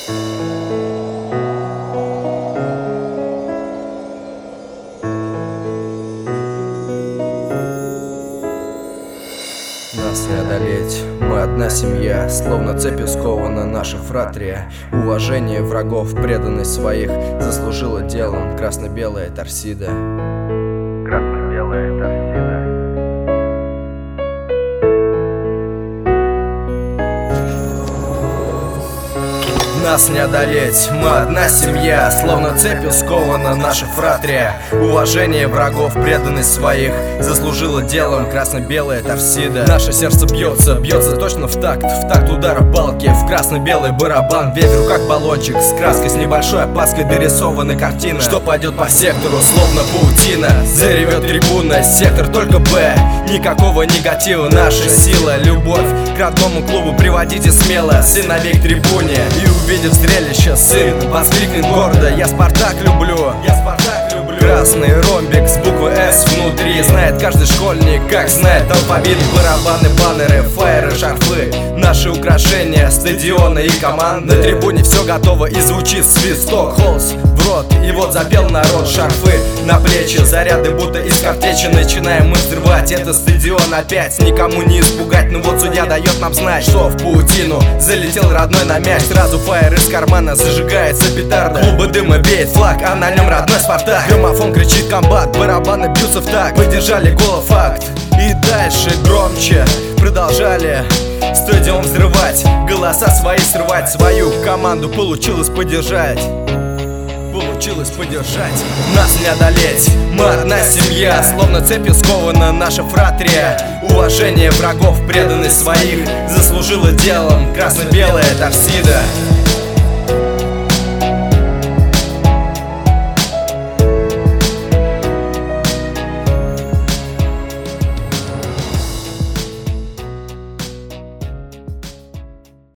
Нас не одолеть, мы одна семья, словно цепью скована наша фратрия. Уважение врагов, преданность своих заслужила делом красно-белая торсида. Красно-белая торсида. Нас не одолеть, мы одна семья, словно цепью скована наша фратрия. Уважение врагов, преданность своих заслужила делом красно-белая торсида. Наше сердце бьется, бьется точно в такт удара палки в красно-белый барабан. Ветер как баллончик с краской, с небольшой опаской дорисована картина, что пойдет по сектору, словно паутина. Заревет трибуна, сектор только Б, никакого негатива, наша сила, любовь к родному клубу приводите смело сыновей к трибуне. И увидев зрелище, сын воскликнет гордо: я Спартак люблю, я Спартак люблю. Красный ромбик с буквы С внутри знает каждый школьник, как знает алфавит. Барабаны, баннеры, фаеры, шарфы, наши украшения, стадионы и команды. На трибуне все готово и звучит свисток, холст в рот, и вот запел народ. Шарфы на плечи, заряды будто из картечи. Начинаем мы взрывать этот стадион опять. Никому не испугать, но вот судья дает нам знать, что в паутину залетел родной на мяч. Сразу фаер из кармана, зажигается петарда. Клубы дыма веет флаг, а на нем родной Спартак. Граммофон кричит комбат, барабаны бьются в такт. Выдержали голо факт, и дальше громче продолжали стадион взрывать, голоса свои срывать. Свою команду получилось поддержать. Получилось поддержать. Нас не одолеть, мы одна семья, словно цепью скована наша фратрия. Уважение врагов, преданность своих заслужила делом красно-белая торсида.